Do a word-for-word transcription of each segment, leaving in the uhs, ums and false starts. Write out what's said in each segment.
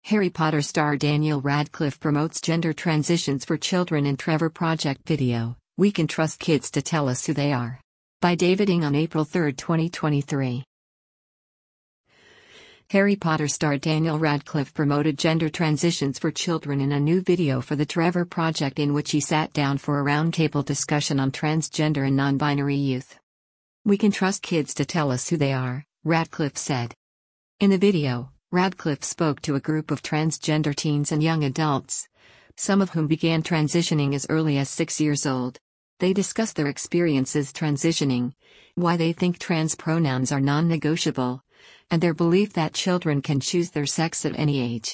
Harry Potter star Daniel Radcliffe promotes gender transitions for children in Trevor Project video. We can trust kids to tell us who they are. By David Ng on April third, twenty twenty-three. Harry Potter star Daniel Radcliffe promoted gender transitions for children in a new video for the Trevor Project, in which he sat down for a roundtable discussion on transgender and non-binary youth. We can trust kids to tell us who they are, Radcliffe said. In the video, Radcliffe spoke to a group of transgender teens and young adults, some of whom began transitioning as early as six years old. They discussed their experiences transitioning, why they think trans pronouns are non-negotiable, and their belief that children can choose their sex at any age.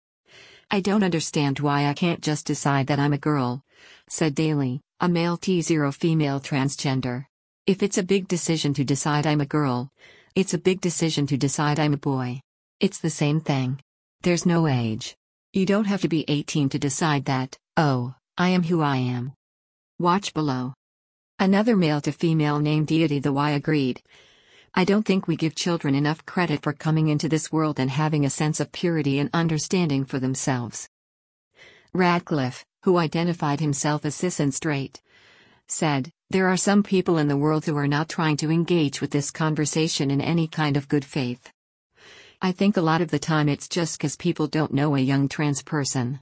"I don't understand why I can't just decide that I'm a girl," said Daly, a male T zero female transgender. "If it's a big decision to decide I'm a girl, it's a big decision to decide I'm a boy. It's the same thing. There's no age. You don't have to be eighteen to decide that, oh, I am who I am." Watch below. Another male to female named Deity the Y agreed, "I don't think we give children enough credit for coming into this world and having a sense of purity and understanding for themselves." Radcliffe, who identified himself as cis and straight, said, "There are some people in the world who are not trying to engage with this conversation in any kind of good faith. I think a lot of the time it's just 'cause people don't know a young trans person."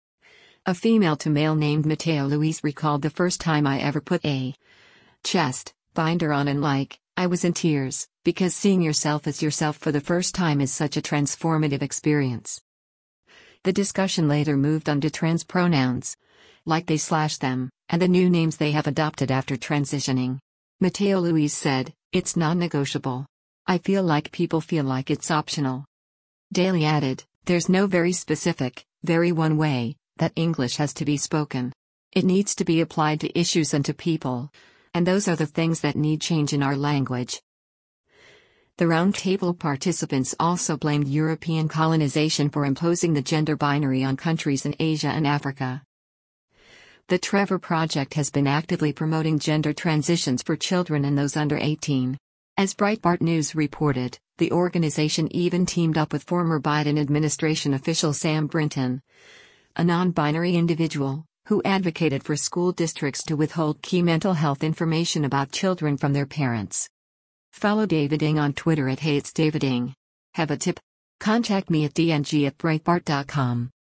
A female to male named Mateo Luis recalled, "The first time I ever put a chest binder on, and like, I was in tears, because seeing yourself as yourself for the first time is such a transformative experience." The discussion later moved on to trans pronouns, like they slash them, and the new names they have adopted after transitioning. Mateo Luis said, "It's non-negotiable. I feel like people feel like it's optional." Daly added, "There's no very specific, very one way that English has to be spoken. It needs to be applied to issues and to people, and those are the things that need change in our language." The roundtable participants also blamed European colonization for imposing the gender binary on countries in Asia and Africa. The Trevor Project has been actively promoting gender transitions for children and those under eighteen. As Breitbart News reported, the organization even teamed up with former Biden administration official Sam Brinton, a non-binary individual, who advocated for school districts to withhold key mental health information about children from their parents. Follow David Ng on Twitter at HeyIt'sDavidNg. Have a tip? Contact me at d n g at breitbart dot com.